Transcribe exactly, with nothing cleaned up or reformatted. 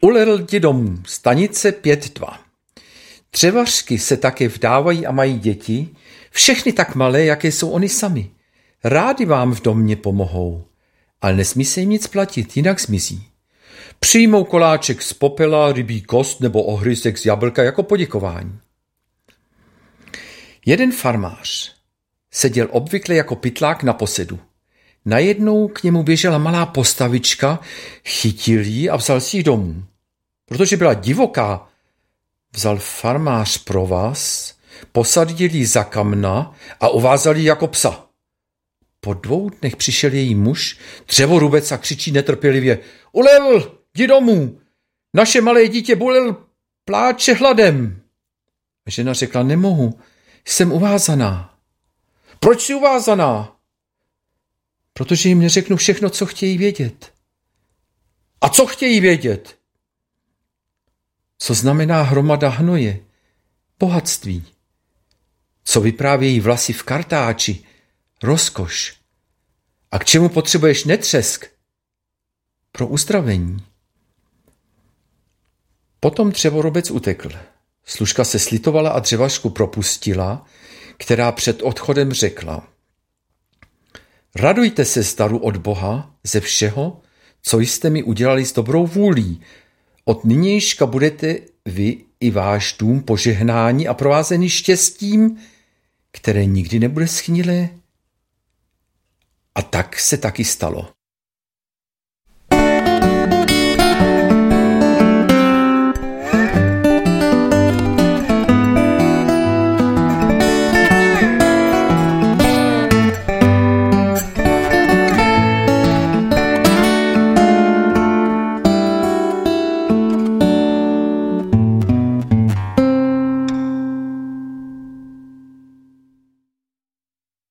Uledl ti domů, stanice pět dva. Dřevařky se také vdávají a mají děti, všechny tak malé, jaké jsou oni sami. Rádi vám v domě pomohou, ale nesmí se jim nic platit, jinak zmizí. Přijmou koláček z popela, rybí kost nebo ohrysek z jablka jako poděkování. Jeden farmář seděl obvykle jako pytlák na posedu. Najednou k němu běžela malá postavička, chytil ji a vzal si ji domů. Protože byla divoká, vzal farmář provaz, posadil ji za kamna a uvázal ji jako psa. Po dvou dnech přišel její muž, dřevorubec, a křičí netrpělivě: Ulevl, jdi domů, naše malé dítě Bulel pláče hladem. Žena řekla: nemohu, jsem uvázaná. Proč jsi uvázaná? Protože jim neřeknu všechno, co chtějí vědět. A co chtějí vědět? Co znamená hromada hnoje, bohatství? Co vyprávějí vlasy v Kartáči, rozkoš? A k čemu potřebuješ netřesk? Pro uzdravení. Potom dřevorobec utekl. Služka se slitovala a dřevařku propustila, která před odchodem řekla: radujte se z daru od Boha, ze všeho, co jste mi udělali s dobrou vůlí. Od nynějška budete vy i váš dům požehnáni a provázeni štěstím, které nikdy nebude schnilé. A tak se taky stalo.